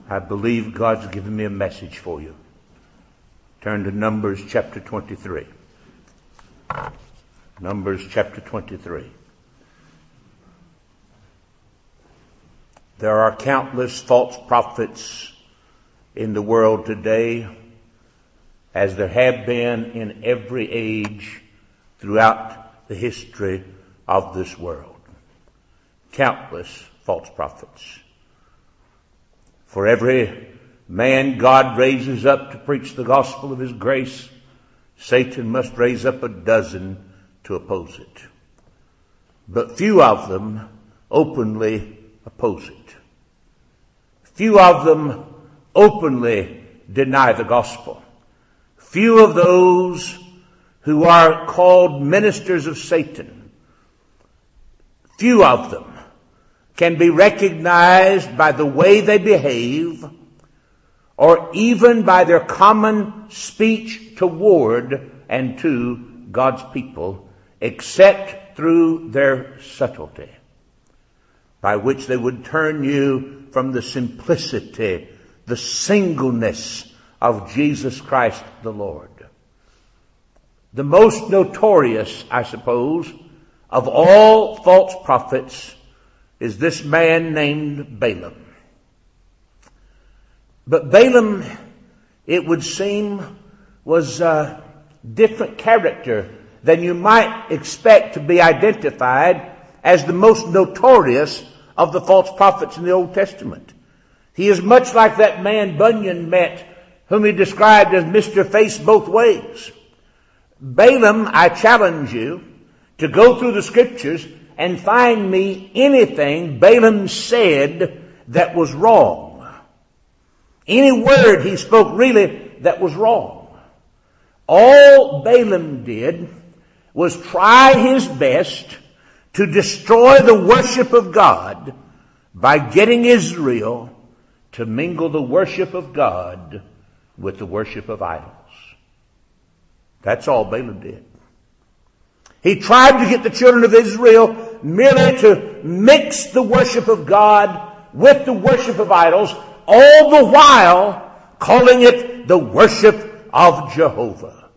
I believe God's given me a message for you. Turn to Numbers chapter 23. Numbers chapter 23. There are countless false prophets in the world today, as there have been in every age throughout the history of this world. Countless false prophets. For every man God raises up to preach the gospel of His grace, Satan must raise up a dozen to oppose it. But few of them openly oppose it. Few of them openly deny the gospel. Few of those who are called ministers of Satan, few of them can be recognized by the way they behave or even by their common speech toward and to God's people, except through their subtlety, by which they would turn you from the simplicity, the singleness of Jesus Christ the Lord. The most notorious, I suppose, of all false prophets is this man named Balaam. But Balaam, it would seem, was a different character than you might expect to be identified as the most notorious of the false prophets in the Old Testament. He is much like that man Bunyan met, whom he described as Mr. Face Both Ways. Balaam, I challenge you to go through the scriptures and find me anything Balaam said that was wrong. Any word he spoke really that was wrong. All Balaam did was try his best to destroy the worship of God by getting Israel to mingle the worship of God with the worship of idols. That's all Balaam did. He tried to get the children of Israel merely to mix the worship of God with the worship of idols, all the while calling it the worship of Jehovah.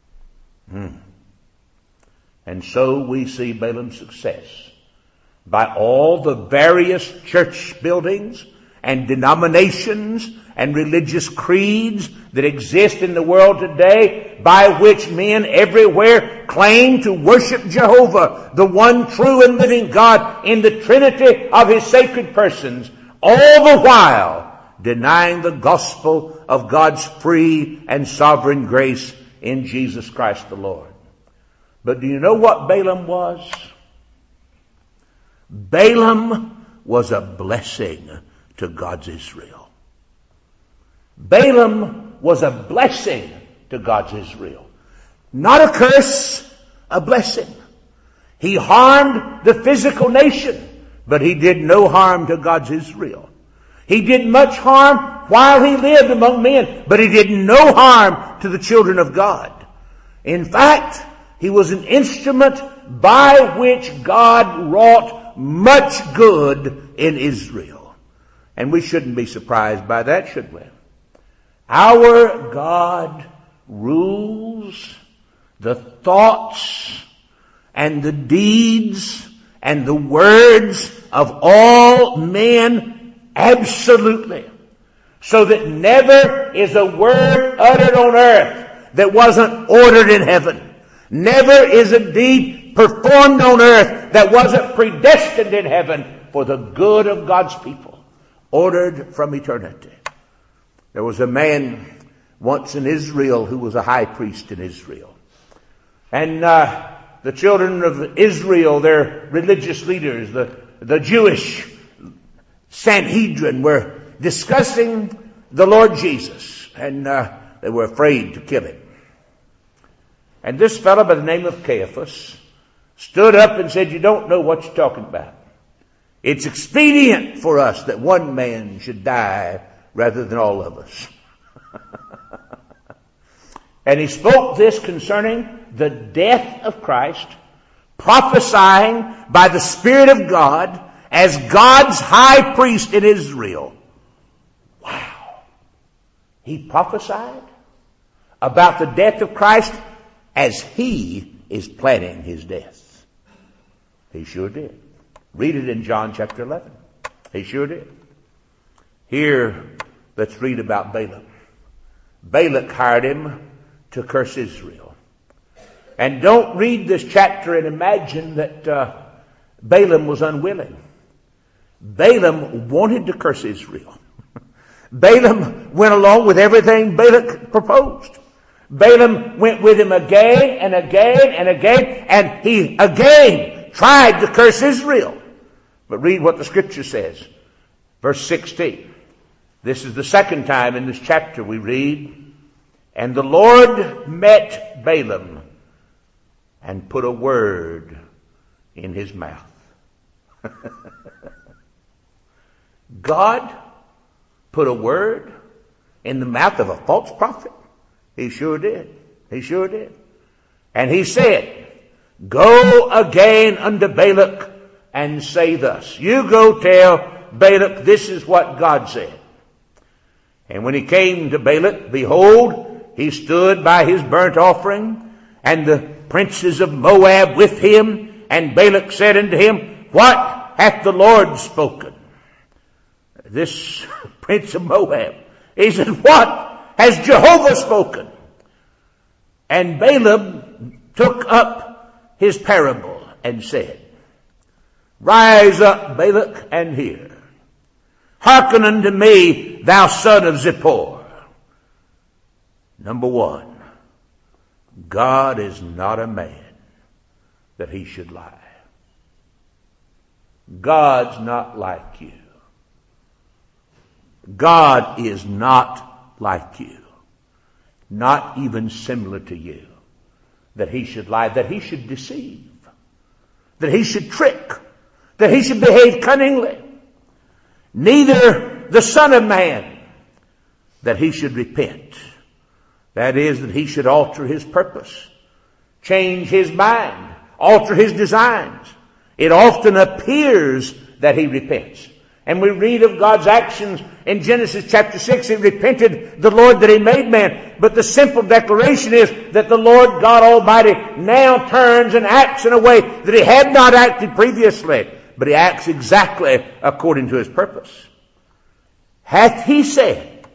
And so we see Balaam's success by all the various church buildings and denominations and religious creeds that exist in the world today, by which men everywhere claim to worship Jehovah, the one true and living God in the Trinity of His sacred persons, all the while denying the gospel of God's free and sovereign grace in Jesus Christ the Lord. But do you know what Balaam was? Balaam was a blessing to God's Israel. Balaam was a blessing to God's Israel. Not a curse, a blessing. He harmed the physical nation, but he did no harm to God's Israel. He did much harm while he lived among men, but he did no harm to the children of God. In fact, he was an instrument by which God wrought much good in Israel. And we shouldn't be surprised by that, should we? Our God rules the thoughts and the deeds and the words of all men absolutely, so that never is a word uttered on earth that wasn't ordered in heaven. Never is a deed performed on earth that wasn't predestined in heaven for the good of God's people, ordered from eternity. There was a man once in Israel who was a high priest in Israel. And the children of Israel, their religious leaders, the Jewish Sanhedrin, were discussing the Lord Jesus. And they were afraid to kill him. And this fellow by the name of Caiaphas stood up and said, "You don't know what you're talking about. It's expedient for us that one man should die rather than all of us." And he spoke this concerning the death of Christ, prophesying by the Spirit of God as God's high priest in Israel. Wow. He prophesied about the death of Christ as he is planning his death. He sure did. Read it in John chapter 11. He sure did. Here, let's read about Balaam. Balak hired him to curse Israel. And don't read this chapter and imagine that Balaam was unwilling. Balaam wanted to curse Israel. Balaam went along with everything Balak proposed. Balaam went with him again and again and again, and he again tried to curse Israel. But read what the scripture says. Verse 16. This is the second time in this chapter we read, and the Lord met Balaam and put a word in his mouth. God put a word in the mouth of a false prophet. He sure did. He sure did. And he said, go again unto Balak and say thus. You go tell Balak, this is what God said. And when he came to Balak, behold, he stood by his burnt offering, and the princes of Moab with him. And Balak said unto him, what hath the Lord spoken? This prince of Moab, he said, what has Jehovah spoken? And Balaam took up his parable and said, rise up, Balak, and hear. Hearken unto me, thou son of Zippor. Number one, God is not a man that he should lie. God's not like you. God is not like you. Not even similar to you. That he should lie, that he should deceive, that he should trick, that he should behave cunningly. Neither the Son of Man, that he should repent. That is, that he should alter his purpose, change his mind, alter his designs. It often appears that he repents. And we read of God's actions in Genesis chapter 6. It repented the Lord that he made man. But the simple declaration is that the Lord God Almighty now turns and acts in a way that he had not acted previously. But he acts exactly according to his purpose. Hath he said?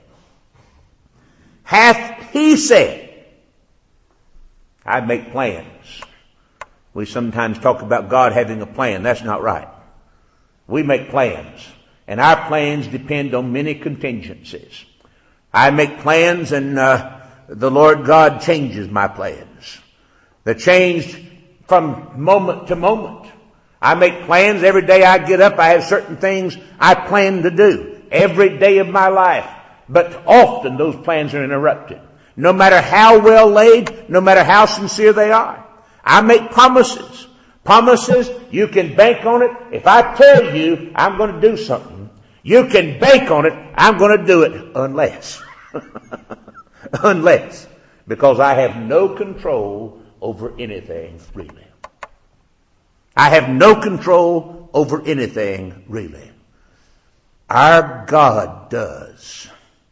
Hath he said? I make plans. We sometimes talk about God having a plan. That's not right. We make plans. And our plans depend on many contingencies. I make plans and the Lord God changes my plans. They're changed from moment to moment. I make plans every day I get up. I have certain things I plan to do every day of my life. But often those plans are interrupted. No matter how well laid, no matter how sincere they are. I make promises. Promises, you can bank on it. If I tell you I'm going to do something, you can bank on it, I'm going to do it unless. Unless. Because I have no control over anything really. I have no control over anything really. Our God does.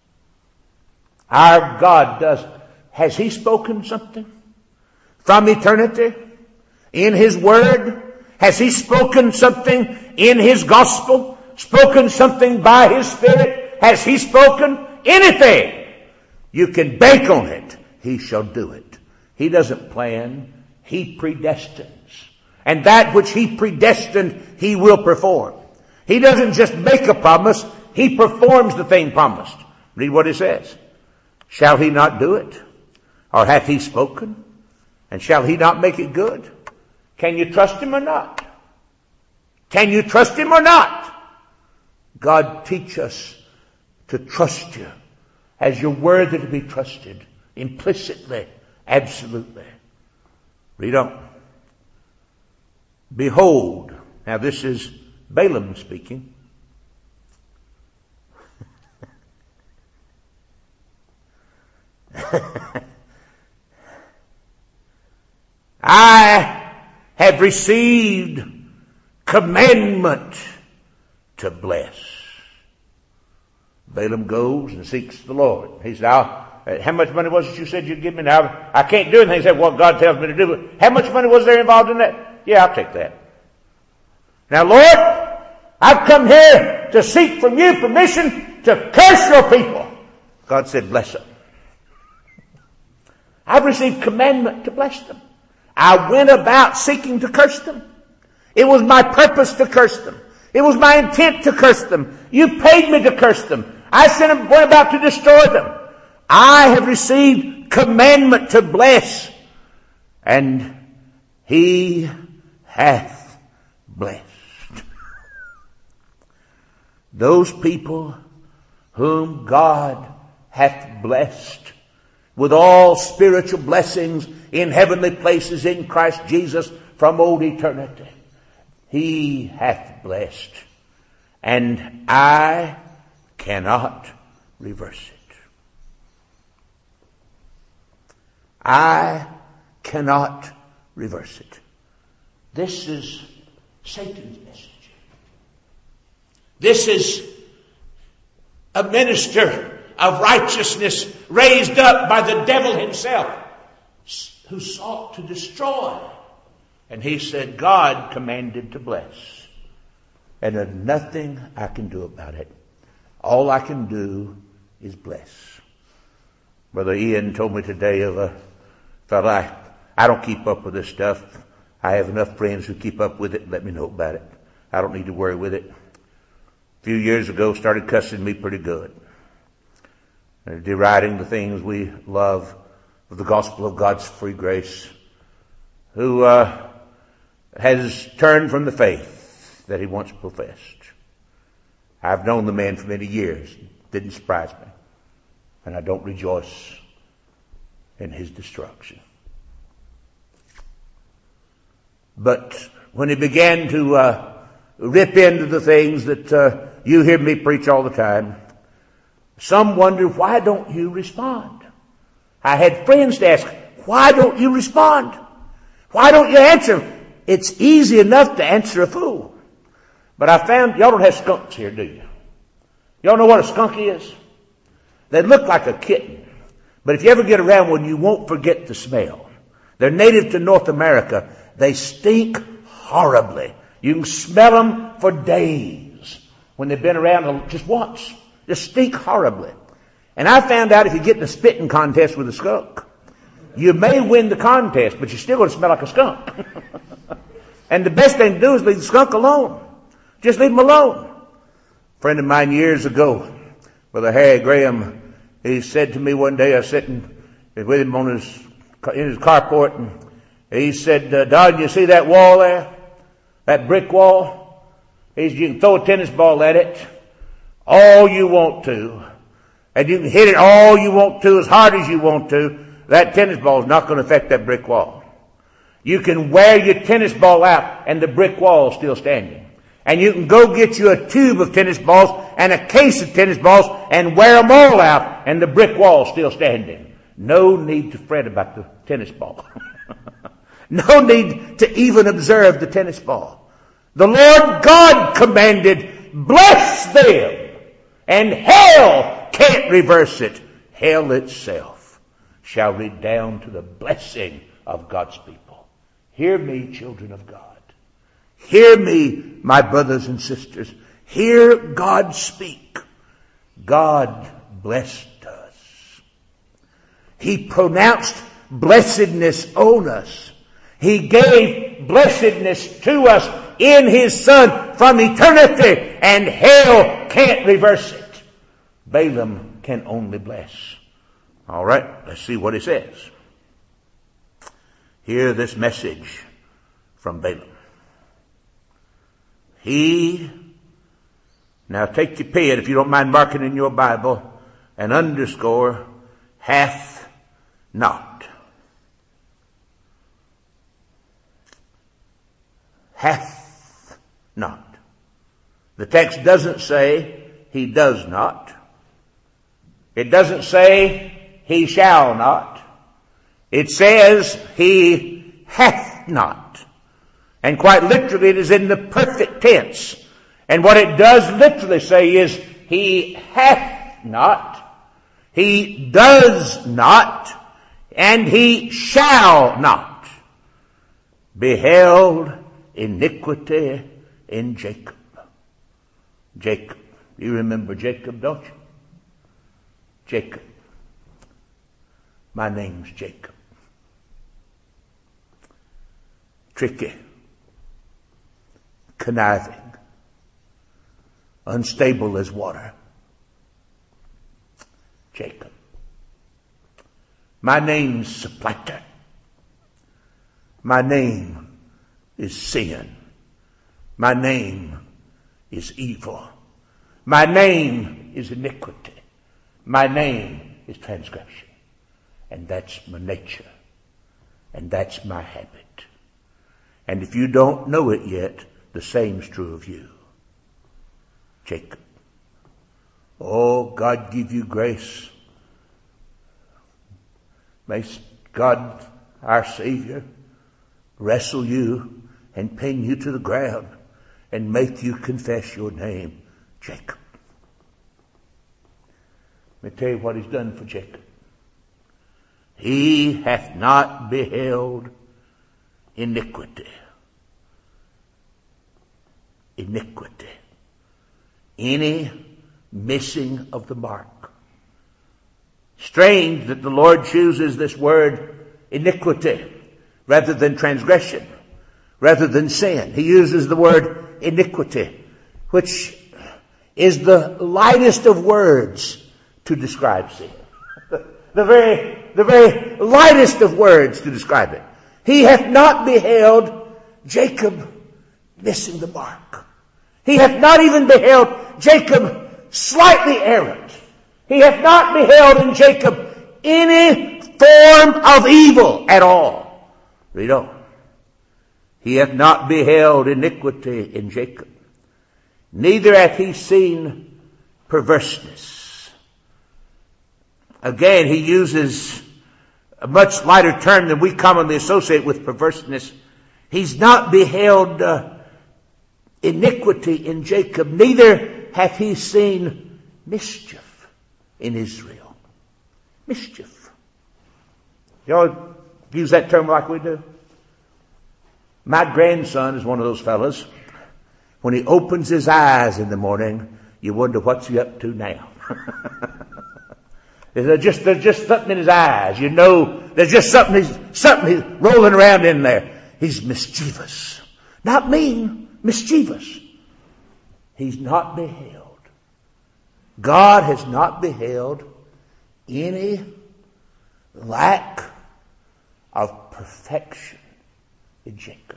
Our God does. Has he spoken something from eternity in his word? Has he spoken something in his gospel? Spoken something by his Spirit? Has he spoken anything? You can bank on it. He shall do it. He doesn't plan. He predestines. And that which he predestined, he will perform. He doesn't just make a promise. He performs the thing promised. Read what it says. Shall he not do it? Or hath he spoken? And shall he not make it good? Can you trust him or not? Can you trust him or not? God, teach us to trust you as you're worthy to be trusted, implicitly, absolutely. Read on. Behold, now this is Balaam speaking. I have received commandment to bless. Balaam goes and seeks the Lord. He said, how much money was it you said you'd give me? Now, I can't do anything except what God tells me to do. But how much money was there involved in that? Yeah, I'll take that. Now, Lord, I've come here to seek from you permission to curse your people. God said, bless them. I've received commandment to bless them. I went about seeking to curse them. It was my purpose to curse them. It was my intent to curse them. You paid me to curse them. I went about to destroy them. I have received commandment to bless, and he hath blessed. Those people whom God hath blessed with all spiritual blessings in heavenly places in Christ Jesus from old eternity, he hath blessed, and I cannot reverse it. I cannot reverse it. This is Satan's message. This is a minister of righteousness raised up by the devil himself, who sought to destroy. And he said, God commanded to bless. And there's nothing I can do about it. All I can do is bless. Brother Ian told me today of a fellow, I don't keep up with this stuff. I have enough friends who keep up with it and let me know about it. I don't need to worry with it. A few years ago, started cussing me pretty good. Deriding the things we love of the gospel of God's free grace. Who has turned from the faith that he once professed. I've known the man for many years. Didn't surprise me. And I don't rejoice in his destruction. But when he began to rip into the things that you hear me preach all the time, some wonder, why don't you respond? I had friends to ask, why don't you respond? Why don't you answer? It's easy enough to answer a fool. But I found, y'all don't have skunks here, do you? Y'all know what a skunk is? They look like a kitten. But if you ever get around one, you won't forget the smell. They're native to North America. They stink horribly. You can smell them for days when they've been around just once. Just stink horribly. And I found out if you get in a spitting contest with a skunk, you may win the contest, but you're still going to smell like a skunk. And the best thing to do is leave the skunk alone. Just leave him alone. A friend of mine years ago, Brother Harry Graham, he said to me one day, I was sitting with him in his carport, and he said, Don, you see that wall there? That brick wall? You can throw a tennis ball at it all you want to, and you can hit it all you want to, as hard as you want to. That tennis ball is not going to affect that brick wall. You can wear your tennis ball out and the brick wall is still standing. And you can go get you a tube of tennis balls and a case of tennis balls and wear them all out and the brick wall is still standing. No need to fret about the tennis ball. No need to even observe the tennis ball. The Lord God commanded, bless them, and hell can't reverse it. Hell itself shall redound to the blessing of God's people. Hear me, children of God. Hear me, my brothers and sisters. Hear God speak. God blessed us. He pronounced blessedness on us. He gave blessedness to us in His Son from eternity, and hell can't reverse it. Balaam can only bless. All right, let's see what he says. Hear this message from Balaam. Now take your pen, if you don't mind marking in your Bible, and underscore, hath not. Hath not. The text doesn't say he does not. It doesn't say he shall not. It says he hath not. And quite literally it is in the perfect tense. And what it does literally say is he hath not, he does not, and he shall not beheld iniquity in Jacob. Jacob. You remember Jacob, don't you? Jacob. My name's Jacob. Tricky. Conniving. Unstable as water. Jacob. My name's supplanter. My name is sin. My name is evil. My name is iniquity. My name is transgression. And that's my nature. And that's my habit. And if you don't know it yet, the same's true of you. Jacob. Oh, God give you grace. May God, our Savior, wrestle you and pin you to the ground and make you confess your name, Jacob. Let me tell you what he's done for Jacob. He hath not beheld iniquity. Iniquity. Any missing of the mark. Strange that the Lord chooses this word iniquity rather than transgression, rather than sin. He uses the word iniquity, which is the lightest of words to describe sin. The very lightest of words to describe it. He hath not beheld Jacob missing the mark. He hath not even beheld Jacob slightly errant. He hath not beheld in Jacob any form of evil at all. Read on. He hath not beheld iniquity in Jacob. Neither hath he seen perverseness. Again, he uses a much lighter term than we commonly associate with perverseness. He's not beheld iniquity in Jacob. Neither hath he seen mischief in Israel. Mischief. Y'all use that term like we do? My grandson is one of those fellas. When he opens his eyes in the morning, you wonder what's he up to now. There's just something in his eyes. You know, there's just something he's rolling around in there. He's mischievous. Not mean, mischievous. He's not beheld. God has not beheld any lack of perfection in Jacob,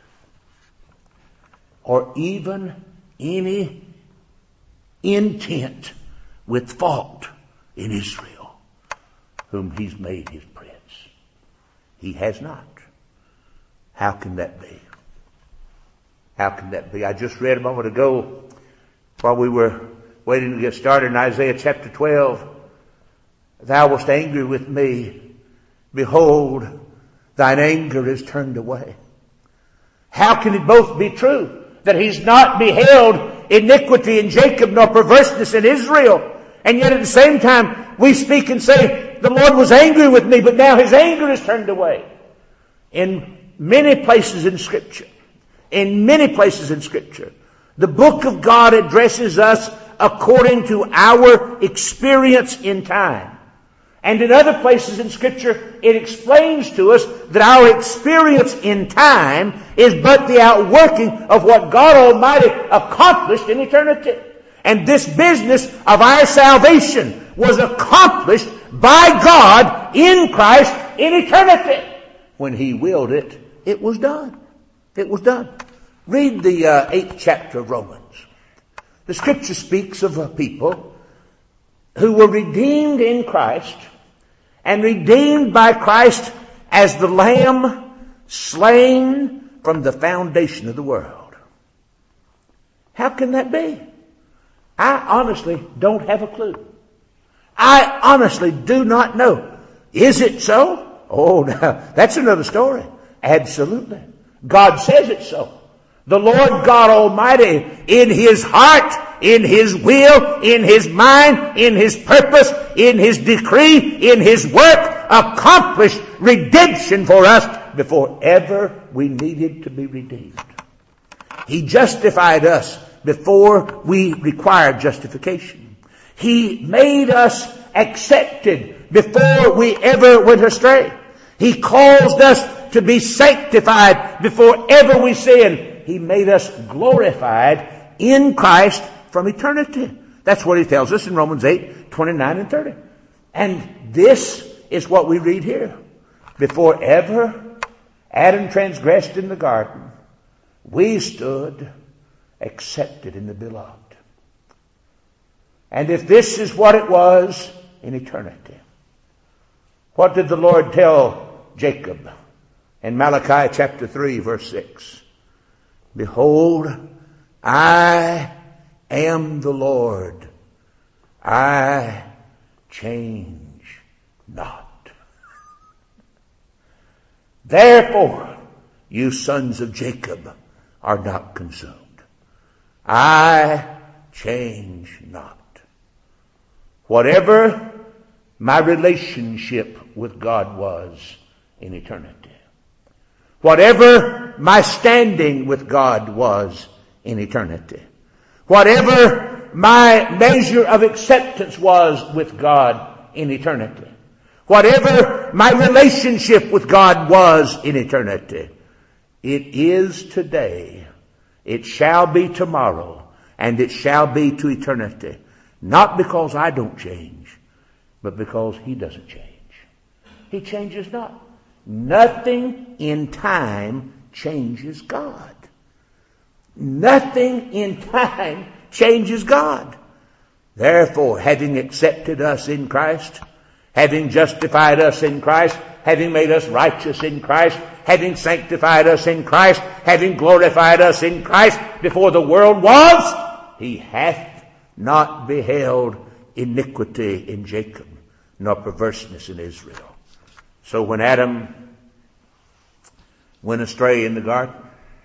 or even any intent with fault in Israel, whom he's made his prince. He has not. How can that be? How can that be? I just read a moment ago, while we were waiting to get started, in Isaiah chapter 12, thou wast angry with me. Behold, thine anger is turned away. How can it both be true that he's not beheld iniquity in Jacob nor perverseness in Israel, and yet at the same time we speak and say the Lord was angry with me, but now his anger is turned away? In many places in Scripture, the book of God addresses us according to our experience in time. And in other places in Scripture, it explains to us that our experience in time is but the outworking of what God Almighty accomplished in eternity. And this business of our salvation was accomplished by God in Christ in eternity. When He willed it, it was done. It was done. Read the 8th chapter of Romans. The Scripture speaks of a people who were redeemed in Christ, and redeemed by Christ as the Lamb slain from the foundation of the world. How can that be? I honestly don't have a clue. I honestly do not know. Is it so? Oh, now, that's another story. Absolutely. God says it so. The Lord God Almighty, in His heart, in His will, in His mind, in His purpose, in His decree, in His work, accomplished redemption for us before ever we needed to be redeemed. He justified us before we required justification. He made us accepted before we ever went astray. He caused us to be sanctified before ever we sinned. He made us glorified in Christ from eternity. That's what He tells us in Romans 8:29 and 30. And this is what we read here. Before ever Adam transgressed in the garden, we stood accepted in the beloved. And if this is what it was in eternity, what did the Lord tell Jacob in Malachi chapter 3 verse 6? Behold, I am the Lord. I change not. Therefore, you sons of Jacob are not consumed. I change not. Whatever my relationship with God was in eternity, whatever my standing with God was in eternity, whatever my measure of acceptance was with God in eternity, whatever my relationship with God was in eternity, it is today, it shall be tomorrow, and it shall be to eternity. Not because I don't change, but because He doesn't change. He changes not. Nothing in time changes God. Nothing in time changes God. Therefore, having accepted us in Christ, having justified us in Christ, having made us righteous in Christ, having sanctified us in Christ, having glorified us in Christ before the world was, He hath not beheld iniquity in Jacob, nor perverseness in Israel. So when Adam went astray in the garden,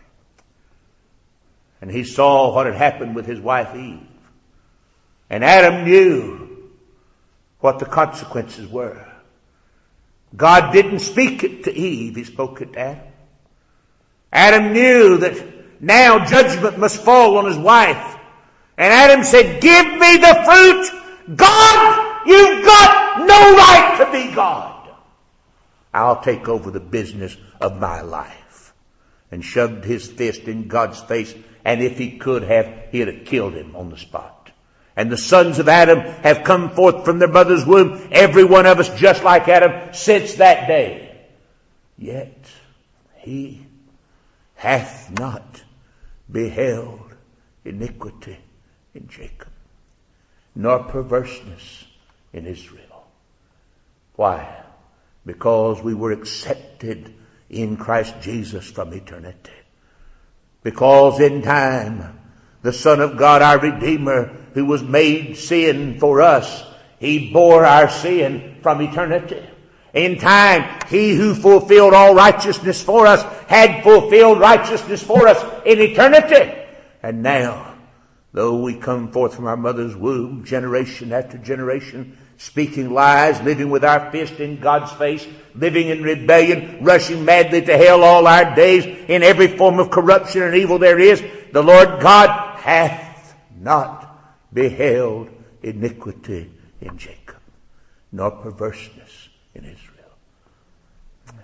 and he saw what had happened with his wife Eve, and Adam knew what the consequences were. God didn't speak it to Eve, He spoke it to Adam. Adam knew that now judgment must fall on his wife. And Adam said, give me the fruit. God, you've got no right to be God. I'll take over the business of my life. And shoved his fist in God's face. And if he could have, he'd have killed him on the spot. And the sons of Adam have come forth from their mother's womb, every one of us just like Adam, since that day. Yet he hath not beheld iniquity in Jacob, nor perverseness in Israel. Why? Because we were accepted in Christ Jesus from eternity. Because in time, the Son of God, our Redeemer, who was made sin for us, He bore our sin from eternity. In time, He who fulfilled all righteousness for us had fulfilled righteousness for us in eternity. And now, though we come forth from our mother's womb, generation after generation, speaking lies, living with our fist in God's face, living in rebellion, rushing madly to hell all our days, in every form of corruption and evil there is, the Lord God hath not beheld iniquity in Jacob, nor perverseness in Israel.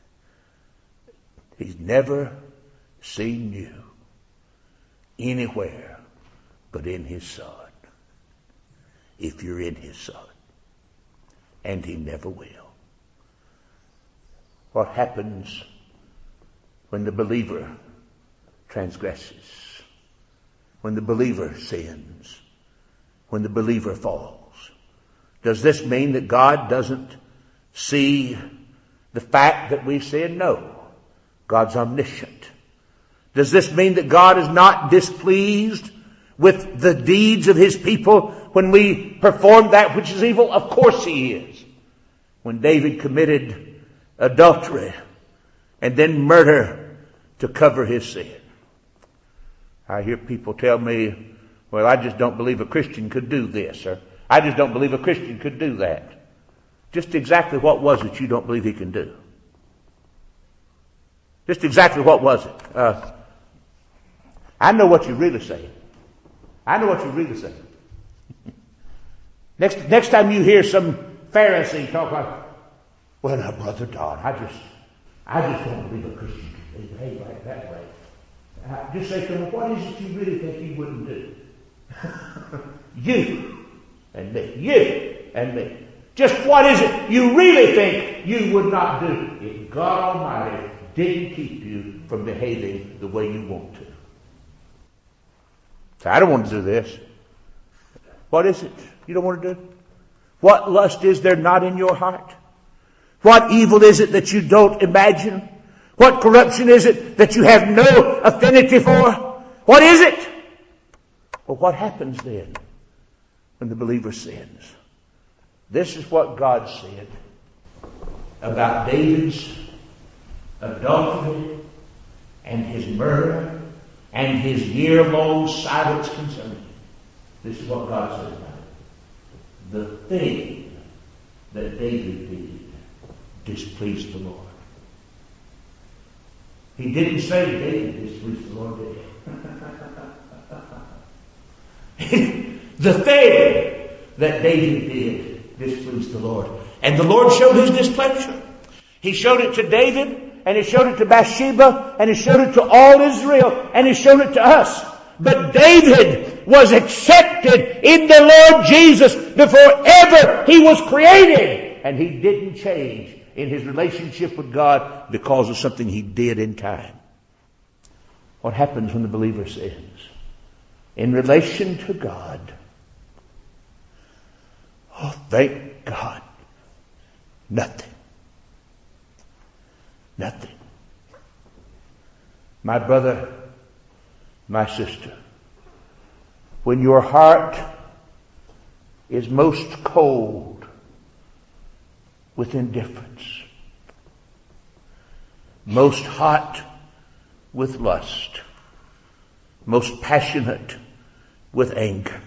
He's never seen you anywhere but in His Son, if you're in His Son. And He never will. What happens when the believer transgresses? When the believer sins? When the believer falls? Does this mean that God doesn't see the fact that we sin? No. God's omniscient. Does this mean that God is not displeased with the deeds of His people when we perform that which is evil? Of course He is. When David committed adultery and then murder to cover his sin. I hear people tell me, Well, I just don't believe a Christian could do this, or I just don't believe a Christian could do that. Just exactly what was it you don't believe he can do? Just exactly what was it? I know what you're really saying. I know what you're really saying. Next time you hear some Pharisee talk like, well, now, Brother Don, I just don't believe a Christian can behave like that way. Just say to him, what is it you really think he wouldn't do? You and me. You and me. Just what is it you really think you would not do if God Almighty didn't keep you from behaving the way you want to? So I don't want to do this. What is it you don't want to do? What lust is there not in your heart? What evil is it that you don't imagine? What corruption is it that you have no affinity for? What is it? Well, what happens then when the believer sins? This is what God said about David's adultery and his murder and his year-long silence concerning it. This is what God said about it. The thing that David did displeased the Lord. He didn't say David displeased the Lord, did he? The thing that David did displeased the Lord. And the Lord showed his displeasure. He showed it to David, and he showed it to Bathsheba, and he showed it to all Israel, and he showed it to us. But David was accepted in the Lord Jesus before ever he was created. And he didn't change in his relationship with God because of something he did in time. What happens when the believer sins? In relation to God, oh, thank God, nothing. Nothing. My brother, my sister, when your heart is most cold with indifference, most hot with lust, most passionate with anger,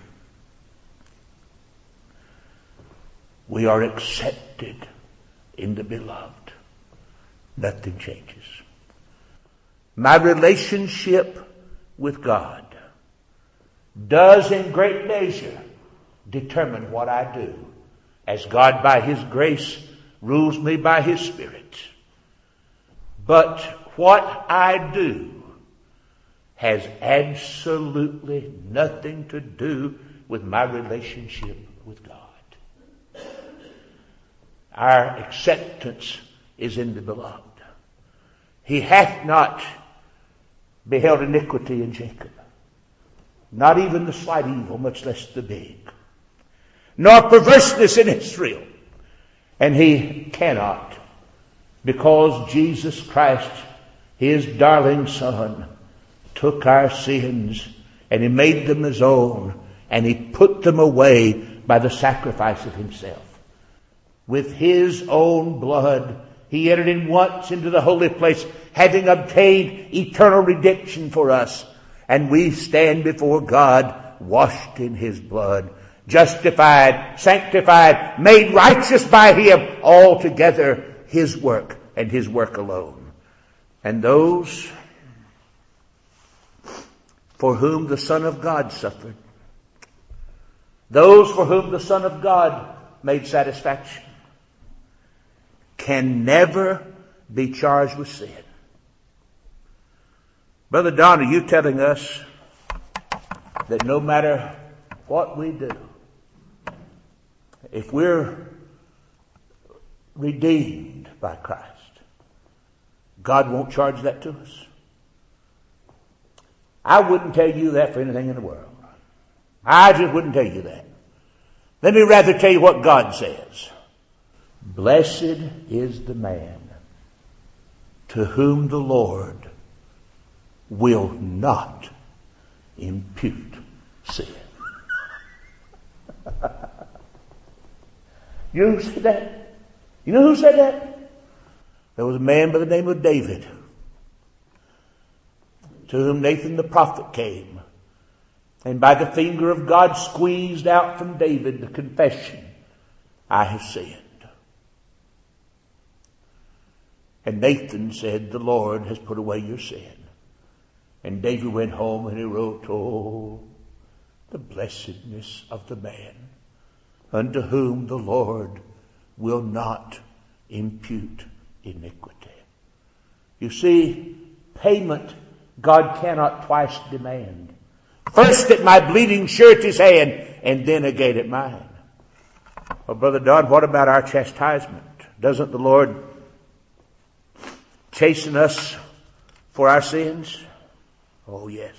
we are accepted in the beloved. Nothing changes. My relationship with God does in great measure determine what I do, as God by His grace rules me by His Spirit. But what I do has absolutely nothing to do with my relationship with God. Our acceptance is in the beloved. He hath not beheld iniquity in Jacob, not even the slight evil, much less the big, nor perverseness in Israel. And He cannot, because Jesus Christ, His darling Son, took our sins and He made them His own, and He put them away by the sacrifice of Himself. With His own blood, He entered in once into the holy place, having obtained eternal redemption for us. And we stand before God, washed in His blood, justified, sanctified, made righteous by Him, altogether His work and His work alone. And those for whom the Son of God suffered, those for whom the Son of God made satisfaction, can never be charged with sin. Brother Don, are you telling us that no matter what we do, if we're redeemed by Christ, God won't charge that to us? I wouldn't tell you that for anything in the world. I just wouldn't tell you that. Let me rather tell you what God says. Blessed is the man to whom the Lord will not impute sin. You know who said that? You know who said that? There was a man by the name of David, to whom Nathan the prophet came And by the finger of God squeezed out from David the confession, I have sinned. And Nathan said, the Lord has put away your sin. And David went home and he wrote, oh, the blessedness of the man unto whom the Lord will not impute iniquity. You see, payment God cannot twice demand. First at my bleeding surety's hand, and then again at mine. Well, Brother Don, what about our chastisement? Doesn't the Lord chasten us for our sins? Oh, yes.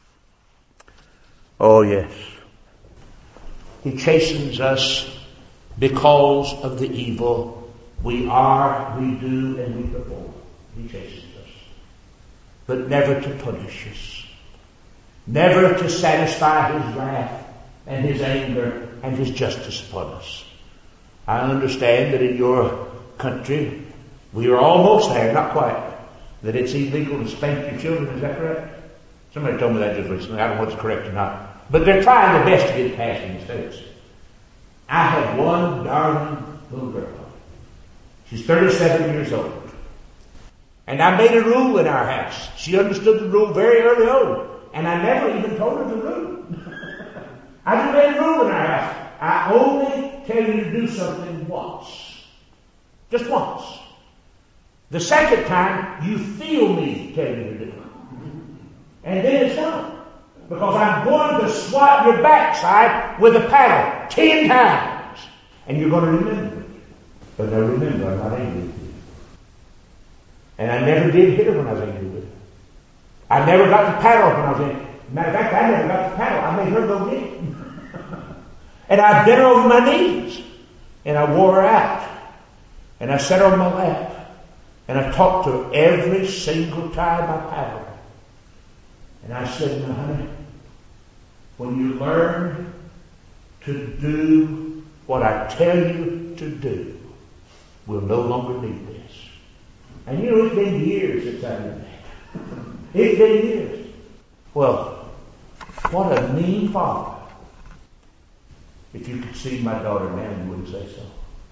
Oh, yes. He chastens us because of the evil we are, we do, and we perform. He chastens us. But never to punish us. Never to satisfy His wrath and His anger and His justice upon us. I understand that in your country, we are almost there, not quite, that it's illegal to spank your children. Is that correct? Somebody told me that just recently. I don't know what's correct or not. But they're trying their best to get it passed in the States. I have one darling little girl. She's 37 years old. And I made a rule in our house. She understood the rule very early on. And I never even told her the rule. I just made a rule in our house. I only tell you to do something once. Just once. The second time, you feel me telling you to do it. And then it's done. Because I'm going to swat your backside with a paddle 10 times. And you're going to remember it. But now remember, I'm not angry with you. And I never did hit her when I was angry with her. I never got the paddle when I was angry. Matter of fact, I never got the paddle. I made her go get it. And I bent her over my knees. And I wore her out. And I set her on my lap. And I talked to her every single time I paddled her. And I said, now, honey, when you learn to do what I tell you to do, we'll no longer need this. And you know, it's been years since I did that. It's been years. Well, what a mean father. If you could see my daughter now, you wouldn't say so.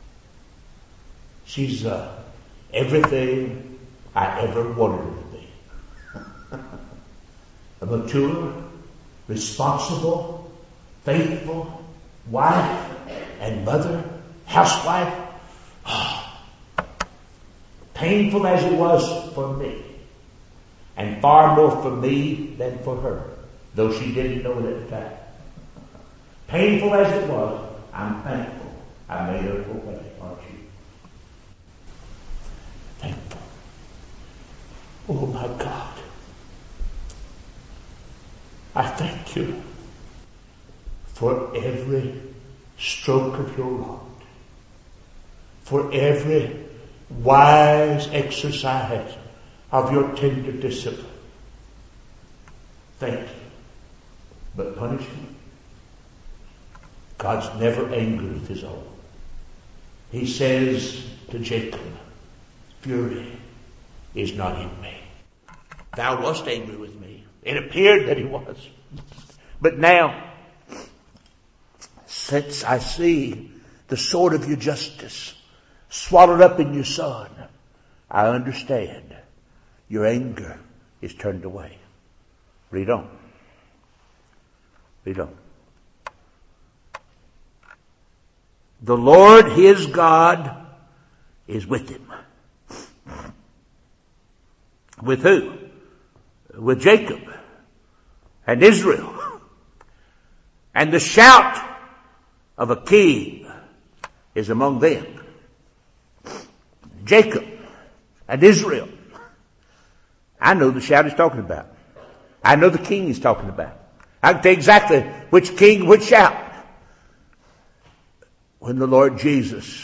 She's everything I ever wanted her to be. A mature, responsible, faithful wife and mother, housewife. Painful as it was for me, and far more for me than for her, though she didn't know it at the time. Painful as it was, I'm thankful I made her obey, aren't you? Thankful. Oh my God. I thank you for every stroke of your rod, for every wise exercise of your tender discipline. Thank you. But punishment, God's never angry with His own. He says to Jacob, fury is not in me. Thou wast angry with me. It appeared that He was. But now, since I see the sword of your justice swallowed up in your Son, I understand your anger is turned away. Read on. Read on. The Lord his God is with him. With who? With Jacob and Israel. And the shout of a king is among them. Jacob and Israel. I know the shout he's talking about. I know the king he's talking about. I can tell you exactly which king would shout. When the Lord Jesus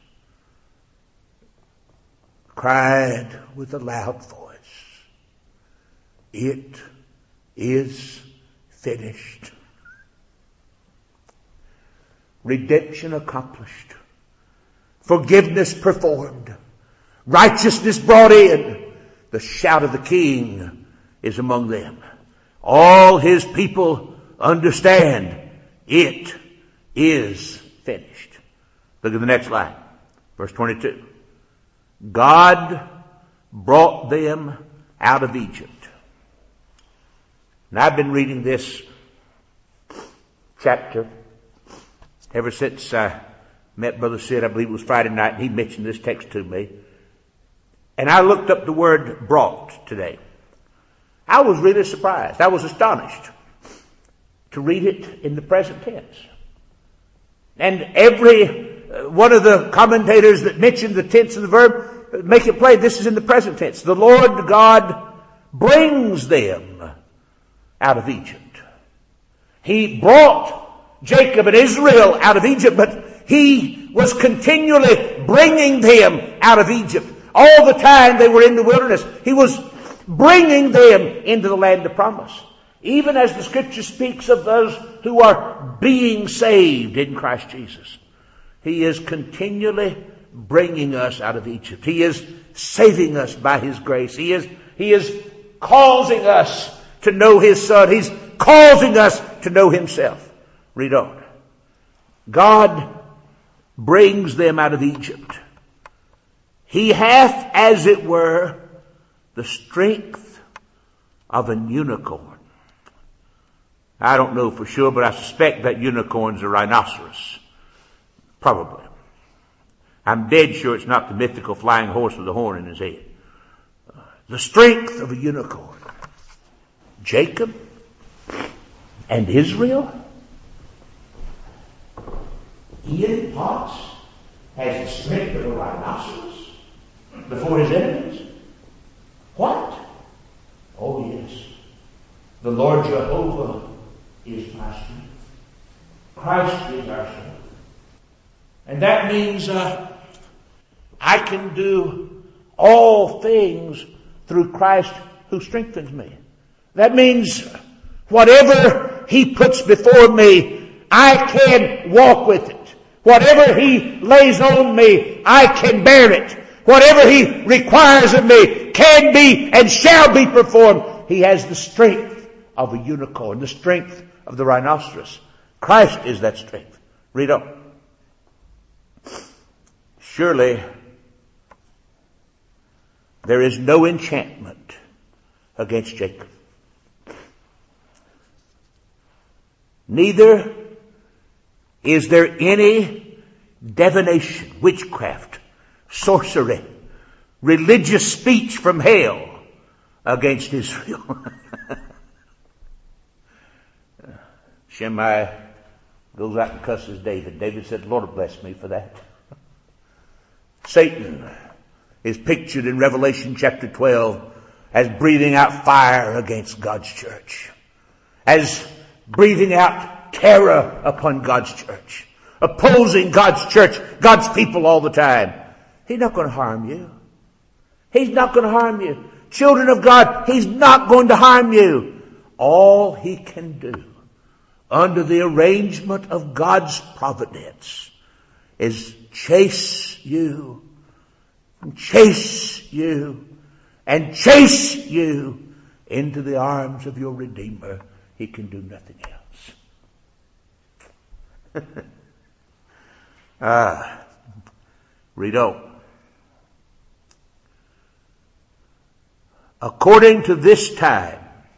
cried with a loud voice, it is finished. Redemption accomplished. Forgiveness performed. Righteousness brought in. The shout of the king is among them. All his people understand it is finished. Look at the next line. Verse 22. God brought them out of Egypt. And I've been reading this chapter ever since I met Brother Sid. I believe it was Friday night, and he mentioned this text to me. And I looked up the word brought today. I was really surprised. I was astonished to read it in the present tense. And every one of the commentators that mentioned the tense of the verb make it plain. This is in the present tense. The Lord God brings them out of Egypt. He brought Jacob and Israel out of Egypt, but He was continually bringing them out of Egypt. All the time they were in the wilderness, He was bringing them into the land of promise. Even as the Scripture speaks of those who are being saved in Christ Jesus, He is continually bringing us out of Egypt. He is saving us by His grace. He is causing us to know His Son. He's causing us to know Himself. Read on. God brings them out of Egypt. He hath, as it were, the strength of an unicorn. I don't know for sure, but I suspect that unicorn's a rhinoceros. Probably. I'm dead sure it's not the mythical flying horse with a horn in his head. The strength of a unicorn. Jacob and Israel. Ian Potts has the strength of a rhinoceros before his enemies. What? Oh yes. The Lord Jehovah is my strength. Christ is our strength. And that means I can do all things through Christ who strengthens me. That means whatever He puts before me, I can walk with it. Whatever He lays on me, I can bear it. Whatever He requires of me can be and shall be performed. He has the strength of a unicorn, the strength of the rhinoceros. Christ is that strength. Read on. Surely there is no enchantment against Jacob. Neither is there any divination, witchcraft, sorcery, religious speech from hell against Israel. Shimei goes out and cusses David. David said, "Lord will bless me for that." Satan is pictured in Revelation chapter 12 as breathing out fire against God's church, as breathing out terror upon God's church, opposing God's church, God's people all the time. He's not going to harm you. He's not going to harm you. Children of God, He's not going to harm you. All He can do under the arrangement of God's providence is chase you and chase you and chase you into the arms of your Redeemer. He can do nothing else. Read on. According to this time.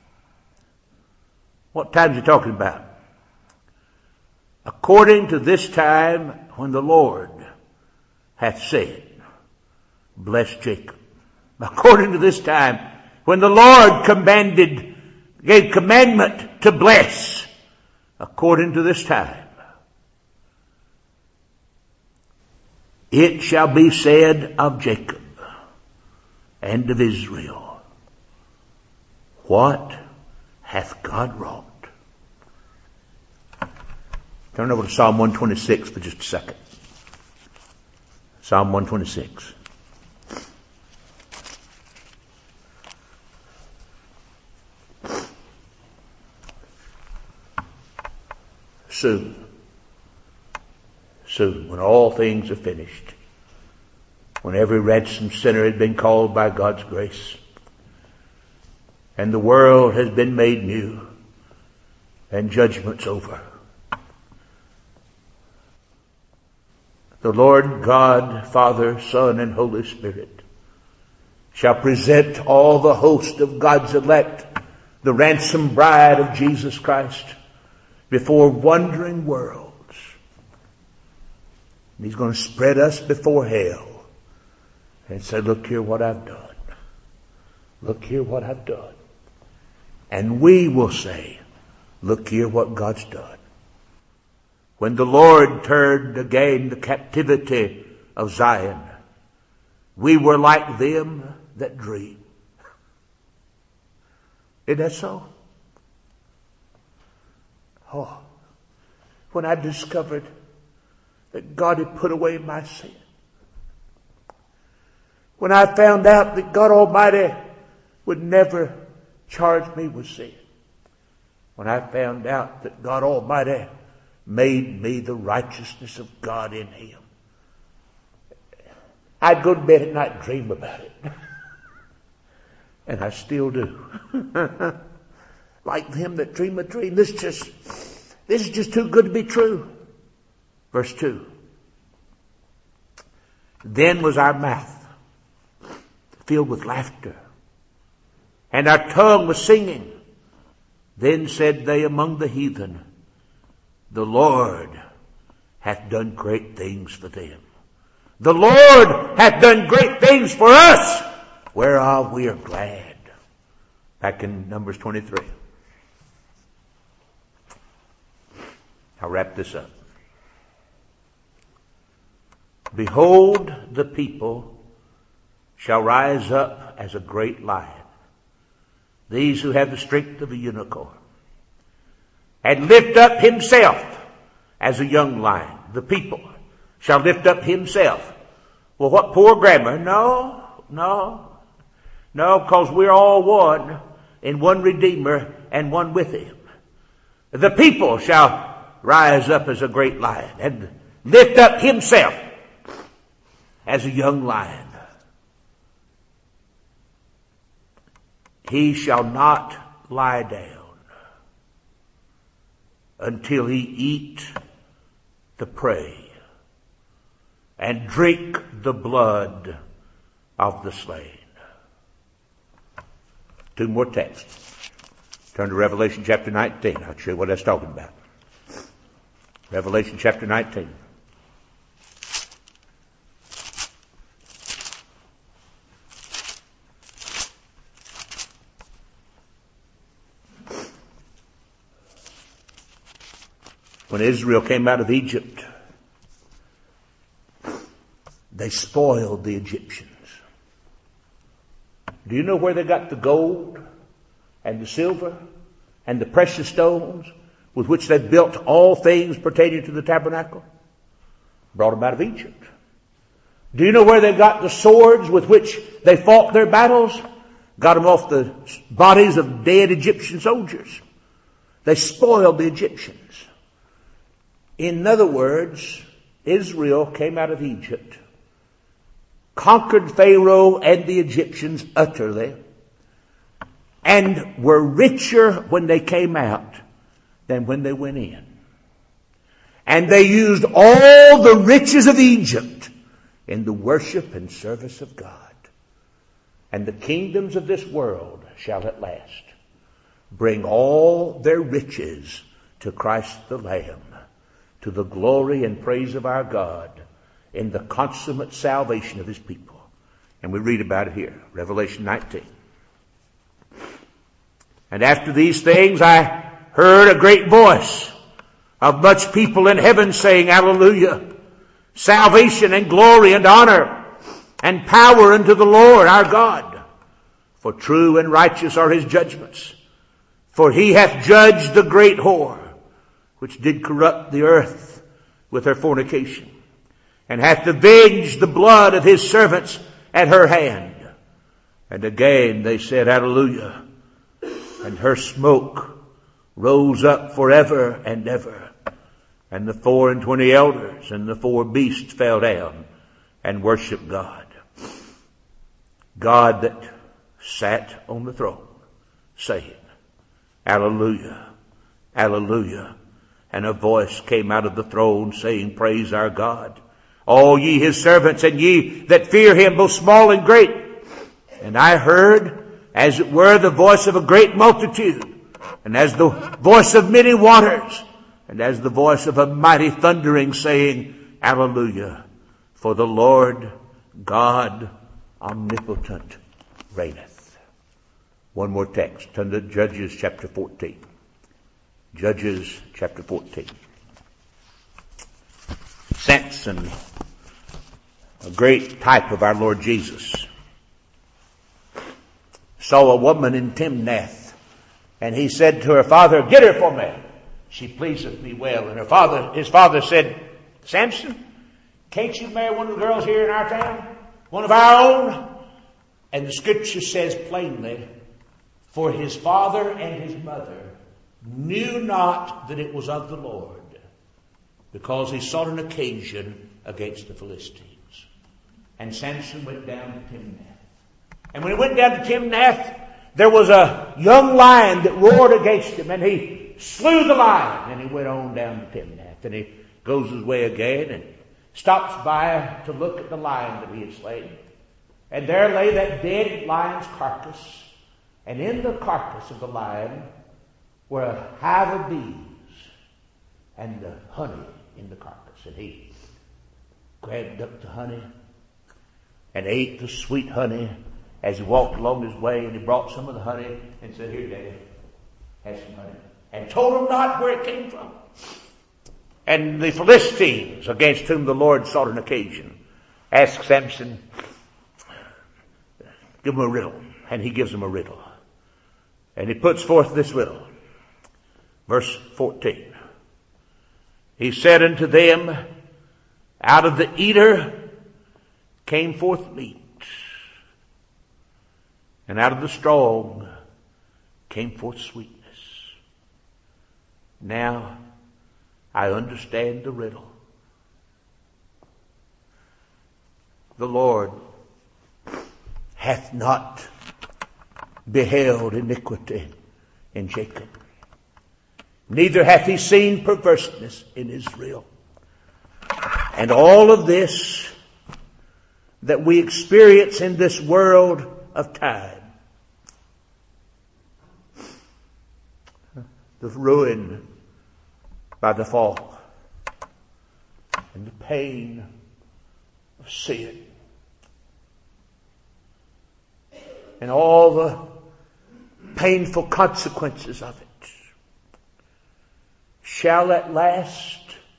What time is he talking about? According to this time when the Lord hath said, bless Jacob. According to this time when the Lord gave commandment to bless. According to this time, it shall be said of Jacob and of Israel, what hath God wrought? Turn over to Psalm 126 for just a second. Psalm 126. Soon, when all things are finished, when every ransomed sinner had been called by God's grace, and the world has been made new, and judgment's over. The Lord God, Father, Son, and Holy Spirit shall present all the host of God's elect, the ransomed bride of Jesus Christ, before wondering worlds. And He's going to spread us before hell and say, look here what I've done. Look here what I've done. And we will say, look here what God's done. When the Lord turned again the captivity of Zion, we were like them that dream. Isn't that so? Oh, when I discovered that God had put away my sin. When I found out that God Almighty would never charge me with sin. When I found out that God Almighty made me the righteousness of God in Him. I'd go to bed at night and dream about it. And I still do. Like them that dream a dream. This is just too good to be true. Verse 2. Then was our mouth filled with laughter, and our tongue was singing. Then said they among the heathen, the Lord hath done great things for them. The Lord hath done great things for us, whereof we are glad. Back in Numbers 23. I'll wrap this up. Behold, the people shall rise up as a great lion, these who have the strength of a unicorn, and lift up himself as a young lion. The people shall lift up himself. Well, what poor grammar? No, because we're all one in one Redeemer and one with Him. The people shall rise up as a great lion and lift up himself as a young lion. He shall not lie down until he eat the prey and drink the blood of the slain. Two more texts. Turn to Revelation chapter 19. I'll show you what that's talking about. Revelation chapter 19. When Israel came out of Egypt, they spoiled the Egyptians. Do you know where they got the gold and the silver and the precious stones with which they built all things pertaining to the tabernacle? Brought them out of Egypt. Do you know where they got the swords with which they fought their battles? Got them off the bodies of dead Egyptian soldiers. They spoiled the Egyptians. In other words, Israel came out of Egypt, conquered Pharaoh and the Egyptians utterly, and were richer when they came out than when they went in. And they used all the riches of Egypt in the worship and service of God. And the kingdoms of this world shall at last bring all their riches to Christ the Lamb, to the glory and praise of our God in the consummate salvation of His people. And we read about it here, Revelation 19. And after these things I heard a great voice of much people in heaven saying, Hallelujah! Salvation and glory and honor and power unto the Lord our God. For true and righteous are His judgments. For He hath judged the great whore, which did corrupt the earth with her fornication, and hath avenged the blood of His servants at her hand. And again they said, Hallelujah. And her smoke rose up forever and ever. And the 24 elders and the 4 beasts fell down and worshiped God. God that sat on the throne, saying, Hallelujah. Hallelujah. And a voice came out of the throne saying, Praise our God, all ye his servants, and ye that fear him, both small and great. And I heard, as it were, the voice of a great multitude, and as the voice of many waters, and as the voice of a mighty thundering, saying, Hallelujah, for the Lord God omnipotent reigneth. One more text. Turn to Judges chapter 14. Judges chapter 14. Samson, a great type of our Lord Jesus, saw a woman in Timnath, and he said to her father, Get her for me. She pleaseth me well. And his father said, Samson, can't you marry one of the girls here in our town? One of our own? And the scripture says plainly, for his father and his mother knew not that it was of the Lord, because he sought an occasion against the Philistines. And Samson went down to Timnath. And when he went down to Timnath, there was a young lion that roared against him, and he slew the lion. And he went on down to Timnath, and he goes his way again and stops by to look at the lion that he had slain. And there lay that dead lion's carcass, and in the carcass of the lion were a hive of bees and the honey in the carcass. And he grabbed up the honey and ate the sweet honey as he walked along his way, and he brought some of the honey and said, Here, Daddy, have some honey. And told him not where it came from. And the Philistines, against whom the Lord sought an occasion, asked Samson, Give him a riddle. And he gives him a riddle. And he puts forth this riddle. Verse 14. He said unto them, Out of the eater came forth meat, and out of the strong came forth sweetness. Now I understand the riddle. The Lord hath not beheld iniquity in Jacob, neither hath he seen perverseness in Israel. And all of this that we experience in this world of time, the ruin by the fall and the pain of sin and all the painful consequences of it, shall at last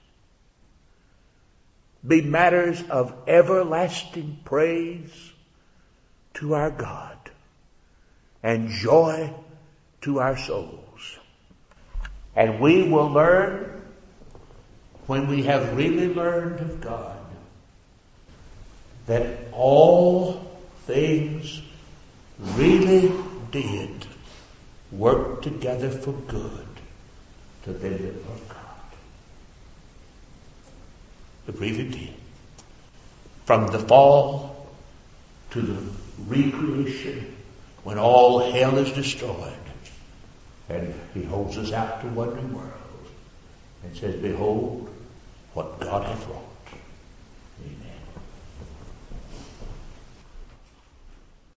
be matters of everlasting praise to our God and joy to our souls. And we will learn, when we have really learned of God, that all things really did work together for good to them that love God. It really did. From the fall to the recreation, when all hell is destroyed, and he holds us out to wondering world and says, Behold what God hath wrought. Amen.